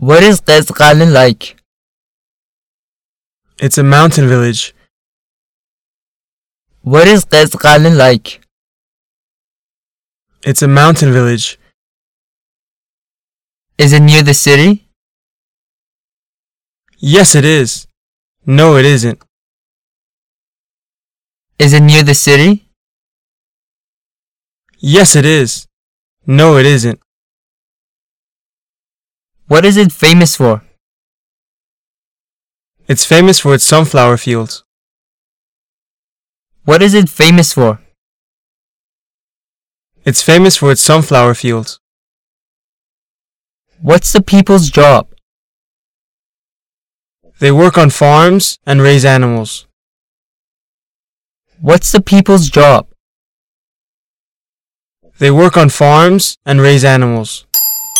What is Qazqalin like? It's a mountain village. What is Qazqalin like? It's a mountain village. Is it near the city? Yes, it is. No, it isn't. Is it near the city? Yes, it is. No, it isn't. What is it famous for? It's famous for its sunflower fields. What is it famous for? It's famous for its sunflower fields. What's the people's job? They work on farms and raise animals. What's the people's job? They work on farms and raise animals.